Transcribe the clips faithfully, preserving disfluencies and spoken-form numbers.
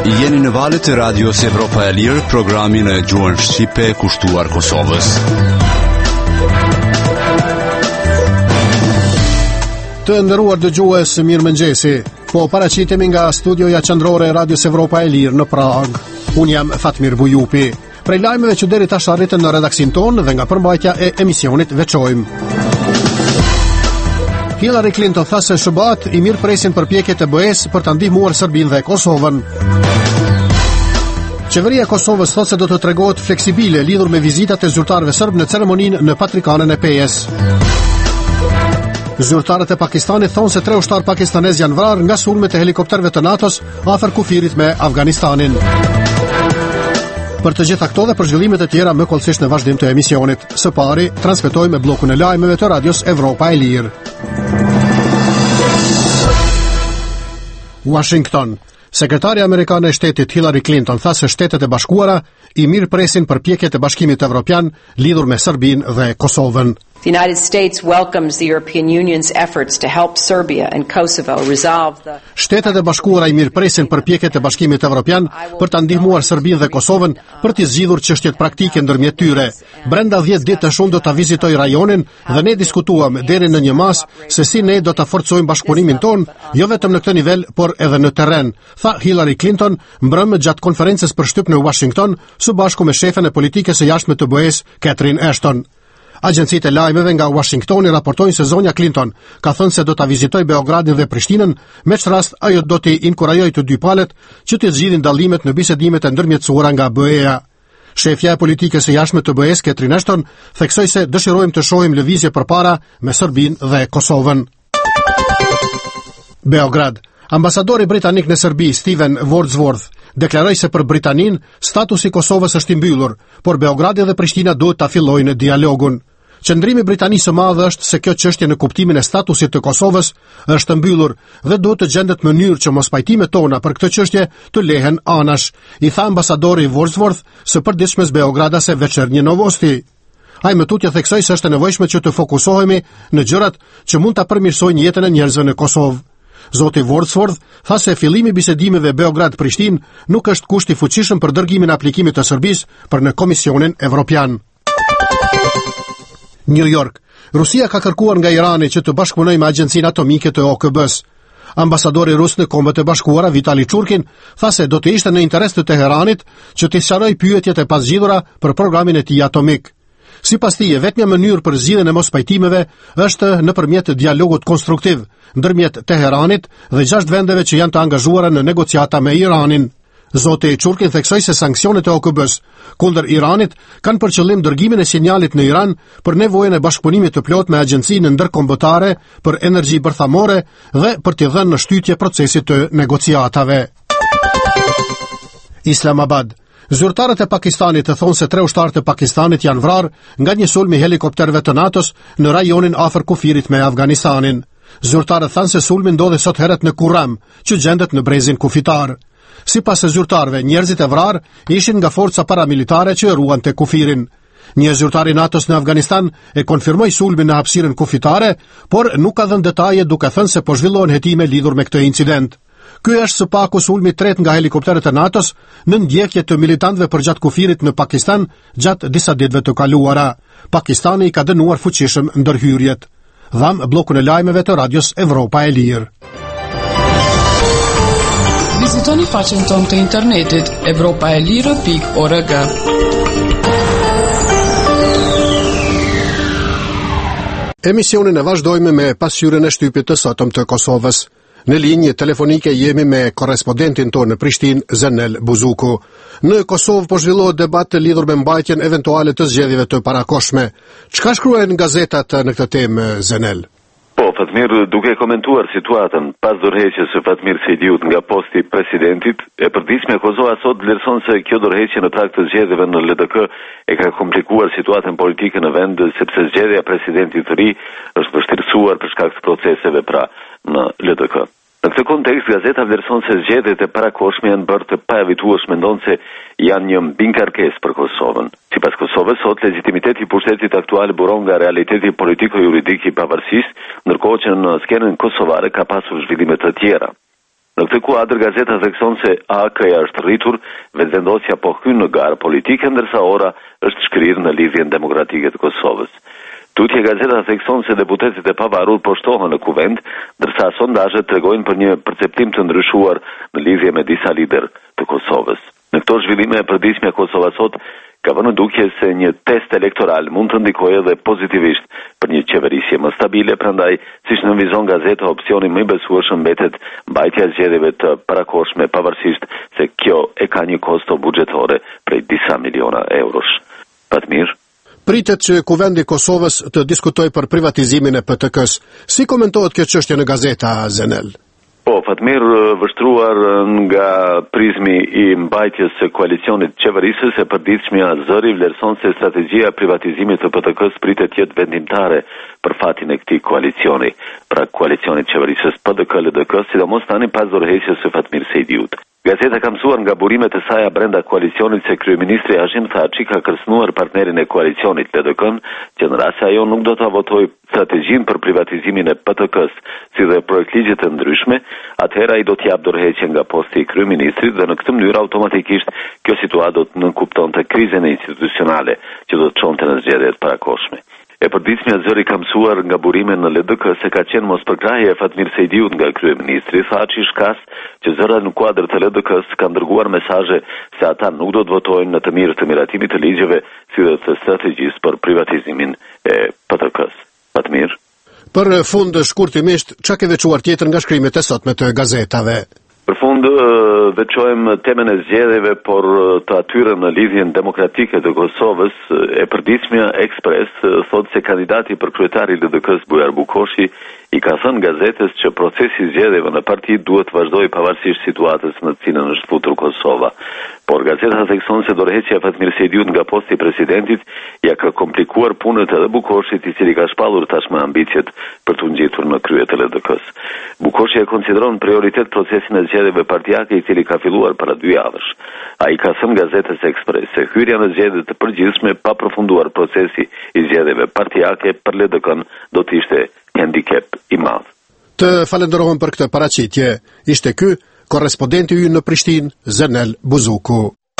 Jeni në valët e Radios Evropa e Lirë, programin e gjuhën shqipe kushtuar Kosovës. Të nderuar dëgjues, mirëmëngjesi. Po paraqitemi nga studioja qendrore e Radios Evropa e Lirë në Prag. Unë jam Fatmir Bujupi. Prej lajmeve që deri tash arritën në redaksin tonë dhe nga përmbajtja e emisionit veçojmë. Hillary Clinton tha se shëbat i mirë presin përpjekjet e B E-s për ta ndihmuar Serbinë dhe Kosovën. Qeveria e Kosovës thotë se do të tregohet fleksibile lidhur me vizitat e zyrtarëve serb në ceremoninë në Patrikanën e Pejes. Zyrtarët e Pakistanit thonë se tre ushtar pakistanez janë vrarë nga sulmet e helikopterëve të NATO-s afër kufirit me Afganistanin. Për të gjitha këto dhe për zhvillimet e tjera më kollësisht në vazhdim të emisionit. Së pari, transmetojmë me bllokun e lajmeve të Radios Evropa e Lirë. Washington. Sekretari amerikan e shtetit Hillary Clinton tha se Shtetet e Bashkuara i mirë presin përpjekjet e Bashkimit Evropian lidhur me Serbinë dhe Kosovën. The United States welcomes the European Union's efforts to help Serbia and Kosovo resolve the Shtetet e Bashkuara i mirëpresin përpjekjet e Bashkimit Evropian për ta ndihmuar Serbinë dhe Kosovën për të zgjidhur çështjet praktike ndërmjet tyre. Brenda dhjetë ditësh unë do ta vizitoj rajonin dhe ne diskutuam deri në një mas se si ne do ta forcojmë bashkëpunimin ton, jo vetëm në këtë nivel, por edhe në terren, tha Hillary Clinton mbrëmë gjatë konferencës për shtyp në Washington së bashku me shefen e politikës së jashtme të B E-s, Catherine Ashton. Agjencitë e lajmeve nga Washingtoni raportojnë se zonja Clinton ka thënë se do ta vizitoj Beogradin dhe Prishtinën, me çfarë rast ajo do t'i inkurajojë të dy palët që të zgjidhin dallimet në bisedimet e ndërmjetësuara nga B E-a. Shefja e politikës së jashtme të B E-s, Catherine Ashton, theksoi se dëshirojmë të shohim lëvizje përpara me Serbinë dhe Kosovën. Beograd. Ambasadori britanik në Serbi, Stephen Wordsworth, deklaroi se për Britaninë statusi i Kosovës është i mbyllur, por Beogradi dhe Prishtina duhet ta fillojnë dialogun. Qëndrimi i Britanisë së Madhe është se kjo çështje në kuptimin e statusit të Kosovës është mbyllur dhe duhet të gjendet mënyrë që mospajtimet tona për këtë çështje të lehen anash, i tha ambasadori Wordsworth së përditshmes Beogradase Večernje Novosti. Ai më tutje theksoi se është e nevojshme që të fokusohemi në gjërat që mund ta përmirësojnë jetën e njerëzve në Kosovë. Zoti Wordsworth tha se fillimi i bisedimeve Beograd-Prishtinë nuk është kusht i fuqishëm për dërgimin e aplikimit të Serbisë për në Komisionin Evropian. New York. Rusia ka kërkuar nga Irani që të bashkëpunojë me Agjencinë Atomike të O K B-s. Ambasadori rus në Kombët e Bashkuara Vitali Churkin tha se do të ishte në interes të Teheranit që të sqarojë pyetjet e pasgjidhura për programin e tij atomik. Sipas tij, vetmja mënyrë për zgjidhjen e mospajtimeve është nëpërmjet dialogut konstruktiv ndërmjet Teheranit dhe gjashtë vendeve që janë të angazhuara në negociata me Iranin. Zoti Churkin theksoi se sanksionet e O K B-s kundër Iranit kanë për qëllim dërgimin e sinjalit në Iran për nevojën e bashkëpunimit të plotë me Agjencinë Ndërkombëtare për Energji Bërthamore dhe për t'i dhënë në shtytje procesit të negociatave. Islamabad. Zyrtarët e Pakistanit e thonë se tre ushtarët e Pakistanit janë vrarë nga një sulm i helikopterëve të NATO-s në rajonin afër kufirit me Afganistanin. Zyrtarët thanë se sulmi ndodhi sot herët në Kurram, që gjendet në brezin kufitar. Sipas e zyrtarëve, njerëzit e vrarë ishin nga forca paramilitare që ruante kufirin. Një zyrtar i NATO-s në Afganistan e konfirmoi sulmin në hapësirën kufitare, por nuk ka dhënë detaje duke thënë se po zhvillohen hetime lidhur me këtë incident. Ky është së paku sulmi i tretë nga helikopterët e NATO-s në ndjekje të militantëve përgjatë kufirit në Pakistan gjatë disa ditëve të kaluara. Pakistani i ka dënuar fuqishëm ndërhyrjet. Dham bllokun e lajmeve të Radios Evropa e Lirë. Vizitoni faqen tonë të internetit evropa e lirë pikë org. Emisionin e vazhdojmë me pasqyrën e shtypit të sotëm të Kosovës. Në linjë telefonike jemi me korrespondentin tonë në Prishtinë, Zenel Buzuku. Në Kosovë po zhvillohet debat lidhur me mbajtjen eventuale të zgjedhjeve të parakohshme. Çka shkruajnë gazetat në këtë temë, Zenel? Po, Fatmir, duke komentuar situatën pas dorëheqjes së Fatmir Sejdiut nga posti i presidentit, e përditshme Kosova sot vlerëson se kjo dorëheqje në trag të zgjedhjeve në L D K e ka komplikuar situatën politike në vend, sepse zgjedhja e presidentit të ri është vështirësuar për shkak të proceseve pra në L D K. Në këtë kontekst, gazeta vlerëson se zgjedhjet e parakohshme janë bërë të paevitueshme, ndonë se janë një mbingarkesë për Kosovën. Sipas Kosovës, sot legitimiteti i pushtetit aktual buron nga realiteti politiko-juridik i pavarësisë, ndërkohë që në skenën kosovare ka pasur zhvillime të tjera. Në këtë kuadër, gazeta thekson se A K-ja është rritur, vetëvendosja po hyn në garë politike, ndërsa ora është shkrirë në lidhjen demokratike të Kosovës. Tutje gazeta thekson se deputetët e pavarur po shtohen në kuvend, ndërsa sondazhet tregojnë për një perceptim të ndryshuar në lidhje me disa lider të Kosovës. Në këto zhvillime e përditshme Kosova sot ka vënë dukje se një test elektoral mund të ndikojë edhe pozitivisht për një qeverisje më stabile, prandaj, siç nënvizon gazeta, opsioni më i besueshëm mbetet mbajtja e zgjedhjeve të parakohshme, pavarësisht se kjo e ka një kosto buxhetore prej disa miliona eurosh. Patmir. Pritet që Kuvendi i Kosovës të diskutojë për privatizimin e P T K-s. Si komentohet kjo çështje në gazeta Zenel? Po, Fatmir, vështruar nga prizmi i mbajtjes së koalicionit qeverisës e përditshmja zëri vlerëson se strategjia e privatizimit të P T K-s pritet jetë vendimtare për fatin e këtij koalicioni, pra koalicionit qeverisës P D K L D K, sidomos tani pas dorëheqjes së Fatmir Sejdiut. Gazeta ka mësuar nga burimet e saj brenda koalicionit se kryeministri Hashim Thaçi ka kërcënuar partnerin e koalicionit L D K-n, që në rast se ajo nuk do ta votojë strategjinë për privatizimin e P T K-s, si dhe projekt ligje të ndryshme, atëherë ai do të jap dorëheqje nga posti i kryeministrit dhe në këtë mënyrë automatikisht kjo situatë do të nënkuptonte krizën institucionale që do të çonte në zgjedhjet parakohshme. E përditshmja zëri ka mësuar nga burime në L D K se ka qenë mosprkrahje e Fatmir Sejdiut nga kryeministri, Thaçi shkas që zërat në kuadër të L D K-s kanë dërguar mesazhe se ata nuk do të votojnë në të mirë të miratimit të ligjeve, si dhe të strategjisë për privatizimin e P T K-s. Fatmir. Për fund shkurtimisht, çka ke veçuar tjetër nga shkrimet e sotme të gazetave? Për fund, veçojmë temën e zgjedhjeve, por të atyre në lidhjen demokratike të Kosovës, e përditshmja Ekspres thotë se kandidati për kryetari i L D K-s Bujar Bukoshi i ka thënë gazetës që procesi i zgjedhjeve në parti duhet të vazhdojë pavarësisht situatës në të cilën është futur Kosova. Por gazeta thekson se dorëheqja e Fatmir Sejdiut nga posti i presidentit ja ka komplikuar punët edhe Bukoshit, i cili ka shpallur tashmë ambicjet për të ngjitur në krye të L D K-s. Bukoshi e konsideron prioritet procesin e zgjedhjeve partijake, i cili ka filluar para dy javësh. Ai ka thënë gazetës Ekspres se hyrja në zgjedhje të përgjithshme pa përfunduar procesi i zgjedhjeve partijake për L D K-n do të ishte handicap i madh. Të falenderojmë për këtë paraqitje. Ishte ky korrespondenti ynë në Prishtinë, Zenel Buzuku.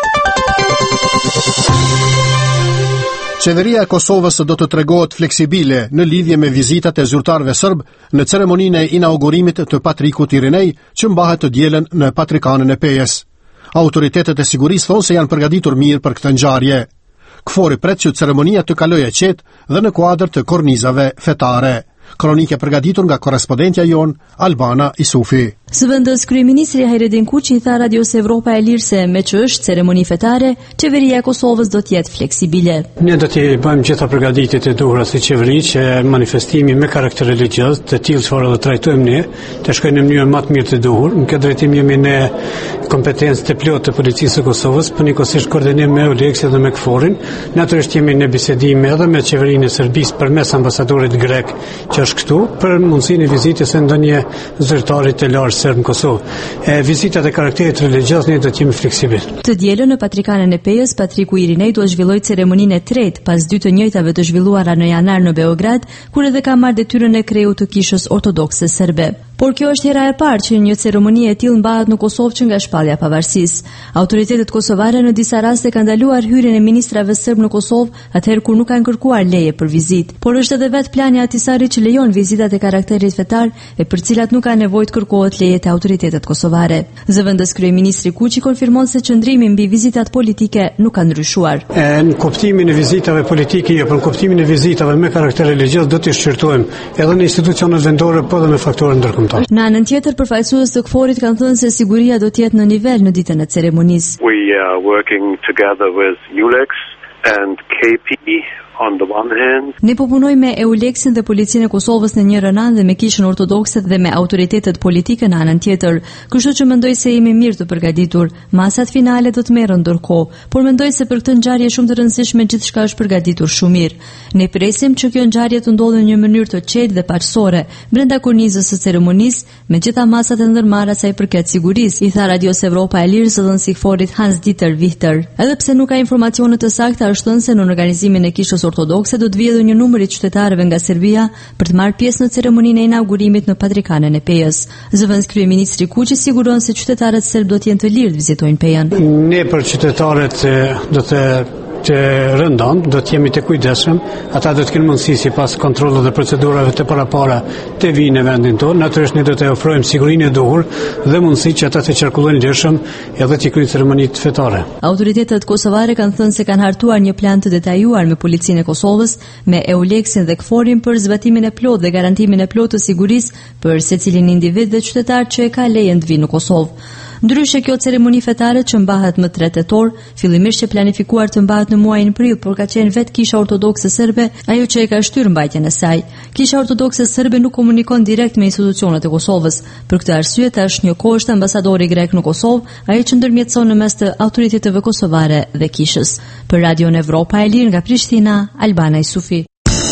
Qeveria e Kosovës do të tregohet fleksibile në lidhje me vizitat e zyrtarëve serb në ceremoninë e inaugurimit të Patrikut Irinej, që mbahet të dielën në Patrikanën e Pejës. Autoritetet e sigurisë thonë se janë përgatitur mirë për këtë ngjarje. Kfori pret që ceremonia të kalojë qetë dhe në kuadër të kornizave fetare. Kronike përgatitur nga korrespondentja jon Albana Isufi. Zëvendës kryeministri Hajredin Kuçi tha Radios Evropa e Lirë se me që është ceremoni fetare, qeveria e Kosovës do të jetë fleksibile. Ne do të bëjmë gjitha përgatitjet e duhura si qeveri që manifestimi me karakter religjioz, të tillë çfarë do trajtojmë ne, të shkojnë në mënyrë më të mirë të duhur. Në këtë drejtim jemi ne kompetencë të plotë të policisë së Kosovës, për njëkohësisht koordinim me Euleksin dhe me Kforin. Natyrisht jemi në bisedim edhe me qeverinë e Serbisë përmes ambasadorit grek që është këtu për mundësinë e vizitës së ndonjë zyrtari të lartë serb në Kosovë. E vizitat e karakterit religjioz ne do të jemi fleksibil. Të dielën në Patrikanën e Pejës, Patriku Irinej do zhvillojë ceremoninë e tretë pas dy të njëjtave të zhvilluara në janar në Beograd, kur edhe ka marrë detyrën e kreut të kishës ortodokse serbe. Por kjo është hera e parë që një ceremoni e tillë mbahet në Kosovë që nga shpallja e pavarësisë. Autoritetet kosovare në disa raste kanë ndaluar hyrjen e ministrave serb në Kosovë, atëherë kur nuk kanë kërkuar leje për vizitë. Por është edhe vetë plani Ahtisarit që lejon vizitat e karakterit fetar, e për cilat nuk ka nevojë të kërkohet leje te autoritetet kosovare. Zëvendës kryeministri Kuçi konfirmon se qëndrimi mbi vizitat politike nuk ka ndryshuar. E, në kuptimin e vizitave politike, jo, për kuptimin e vizitave me karakter religjioz do të shqyrtojmë edhe në institucionet vendore, po dhe me faktorë ndërkombëtar. Në anën tjetër, përfaqësues të Kforit kanë thënë se siguria do të jetë në nivel në ditën e ceremonisë. We are working together with U L E X and K P on the one hand. Ne po punojmë me Euleksin dhe policinë e Kosovës në njërin anë dhe me kishën ortodokse dhe me autoritetet politike në anën tjetër. Kështu që mendoj se jemi mirë të përgatitur. Masat finale do të merren ndërkohë, por mendoj se për këtë ngjarje shumë të rëndësishme gjithçka është përgatitur shumë mirë. Ne presim që kjo ngjarje të ndodhë në një mënyrë të qetë dhe paqësore brenda kornizës së ceremonisë, me gjitha masat e ndërmarra sa i përket sigurisë, i tha Radios Evropa e Lirë zëdhënësi i Kforit Hans Dieter Wichter. Edhe pse nuk ka informacione të sakta, është thënë se në organizimin e kishës ortodokse do të vjedhë një numër i qytetarëve nga Serbia për të marrë pjesë në ceremoninë e inaugurimit në Patrikanën e Pejës. Zëvendës kryeministri Kuqi siguron se qytetarët serb do të jenë të lirë të vizitojnë Pejën. Ne për qytetarët do të të rëndom, do të jemi të kujdesshëm, ata do të kenë mundësi sipas kontrollit dhe procedurave të parapara të vinë në vendin tonë. Natyrisht ne do të ofrojmë sigurinë e duhur dhe mundësi që ata të qarkullojnë lirshëm edhe të kryejnë ceremonitë fetare. Autoritetet kosovare kanë thënë se kanë hartuar një plan të detajuar me policinë e Kosovës, me Euleksin dhe Kforin për zbatimin e plotë dhe garantimin e plotë të sigurisë për secilin individ dhe qytetar që e ka lejen të vinë në Kosovë. Ndryshe kjo ceremoni fetare që mbahet më tre tetor, fillimisht që planifikuar të mbahet në muajin prill, por ka qenë vetë Kisha Ortodokse Serbe ajo që e ka shtyrë mbajtjen e saj. Kisha Ortodokse Serbe nuk komunikon direkt me institucionet e Kosovës. Për këtë arsye tash një kohë është ambasadori grek në Kosovë, ai që ndërmjetëson në mes të autoriteteve kosovare dhe Kishës. Për Radion Evropa e Lirë nga Prishtina, Albana Isufi.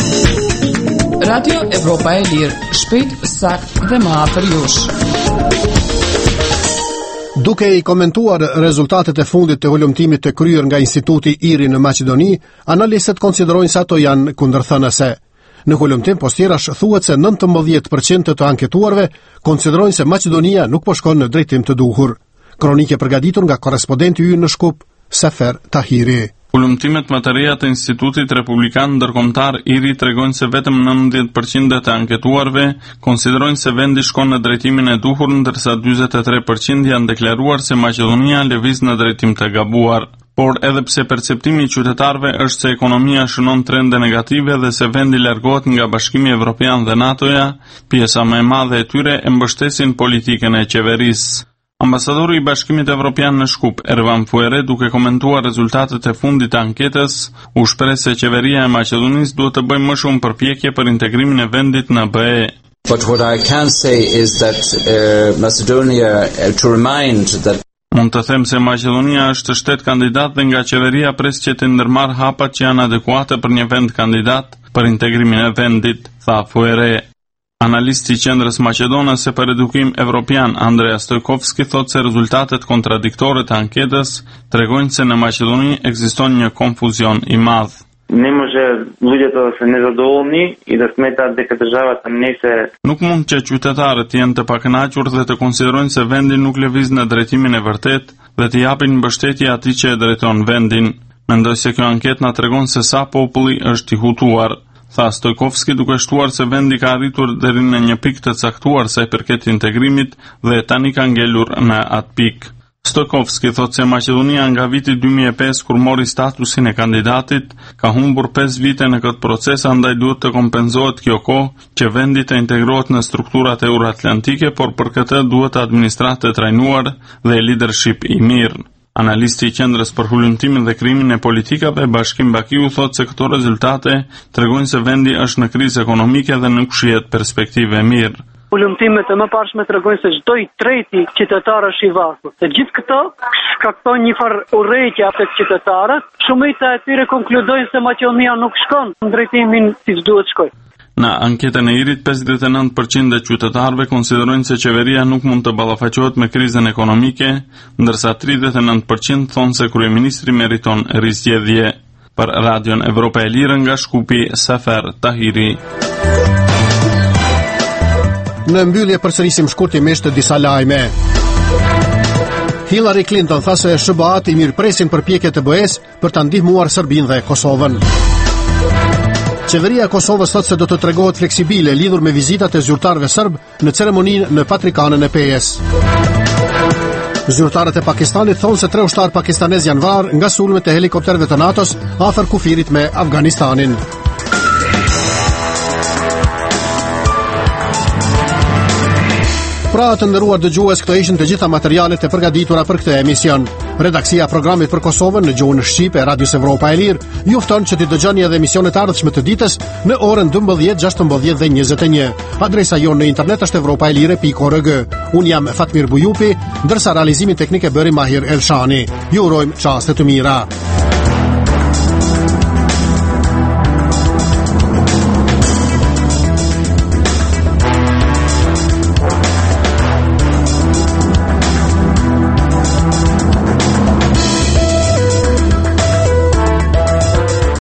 Radio Evropa e Lirë, shpejt, sakt dhe më afër jush. Duke i komentuar rezultatet e fundit të hulumtimit të kryer nga Instituti IRI në Maqedoni, analistët konsiderojnë se ato janë kundërthënëse. Në hulumtim postierash thuhet se nëntëmbëdhjetë përqind të anketuarve konsiderojnë se Maqedonia nuk po shkon në drejtim të duhur. Kronike përgatitur nga korrespondenti ynë në Shkup, Sefer Tahiri. Hulumtimet më të reja të Institutit Republikan Ndërkombëtar IRI tregojnë se vetëm nëntëdhjetë përqind të anketuarve konsiderojnë se vendi shkon në drejtimin e duhur, ndërsa dyzet e tre përqind janë deklaruar se Maqedonia lëviz në drejtim të gabuar. Por edhe pse perceptimi i qytetarëve është se ekonomia shënon trende negative dhe se vendi largohet nga Bashkimi Evropian dhe NATO-ja, pjesa më e madhe e tyre e mbështesin politikën e qeverisë. Ambasadori i Bashkimit Evropian në Shkup, Ervan Fuere, duke komentuar rezultatet e fundit të anketës, u shpreh se qeveria e Maqedonisë duhet të bëjë më shumë përpjekje për integrimin e vendit në B E. But what I can say is that uh, Macedonia uh, to remind that Mund të them se Maqedonia është shtet kandidat dhe nga qeveria pres që të ndërmarrë hapat që janë adekuate për një vend kandidat për integrimin e vendit, tha Fuere. Analisti i Qendrës Maqedonase për Edukim Evropian Andrea Stojkovski thotë se rezultatet kontradiktore të anketës tregojnë se në Maqedoni ekziston një konfuzion i madh. Ne može ljudet da se nezadovoljni i da smeta дека državata nese. Nuk mund që qytetarët jenë të pakënaqur dhe të konsiderojnë se vendi nuk lëviz në drejtimin e vërtet dhe të japin mbështetje atij që e drejton vendin. Mendoj se kjo anketë na tregon se sa populli është i hutuar, tha Stojkovski, duke shtuar se vendi ka arritur deri në një pikë të caktuar sa i përket integrimit dhe tani ka ngelur në atë pikë. Stojkovski thotë se Maqedonia nga viti dy mijë e pesë kur mori statusin e kandidatit ka humbur pesë vite në këtë proces, andaj duhet të kompenzohet kjo kohë që vendi të integrohet në strukturat euroatlantike, por për këtë duhet administratë të trajnuar dhe leadership i mirë. Analisti i Qendrës për Hulumtimin dhe Krijimin e Politikave, Bashkim Bakiu, thotë se këto rezultate tregojnë se vendi është në krizë ekonomike dhe nuk shihet perspektive mirë. Hulumtimet e mëparshme tregojnë se çdo i treti qytetar është i varfër. Dhe gjithë këto shkakton një farë urrëtie tek qytetarët. Shumica e tyre konkludojnë se Maqedonia nuk shkon në drejtimin siç duhet shkojë. Në anketën e IRI-t, pesëdhjetë e nëntë përqind e qytetarëve konsiderojnë se qeveria nuk mund të ballafaqohet me krizën ekonomike, ndërsa tridhjetë e nëntë përqind thonë se kryeministri meriton rizgjedhje. Për Radion Evropa e Lirë nga Shkupi, Sefer Tahiri. Në mbyllje përsërisim shkurtimisht disa lajme. Hillary Clinton tha se S B A-t i mirëpresin përpjekjet e B E-s për ta ndihmuar Serbinë dhe Kosovën. Qeveria e Kosovës thotë se do të tregohet fleksibile lidhur me vizitat e zyrtarëve serb në ceremoninë në Patrikanën e Pejës. Zyrtarët e Pakistanit thonë se tre ushtarë pakistanez janë vrarë nga sulmet e helikopterëve të NATO-s afër kufirit me Afganistanin. Pra të nderuar dëgjues, këto ishin të gjitha materialet e përgatitura për këtë emision. Redaksia e programit për Kosovën në gjuhën shqipe e Radios Evropa e Lirë ju fton që të dëgjoni edhe emisionet e ardhshme të ditës në orën dymbëdhjetë, gjashtëmbëdhjetë dhe njëzet e një. Adresa jonë në internet është evropaelire pikë org. Unë jam Fatmir Bujupi, ndërsa realizimin teknik e bëri Mahir Elshani. Ju urojmë çaste të mira.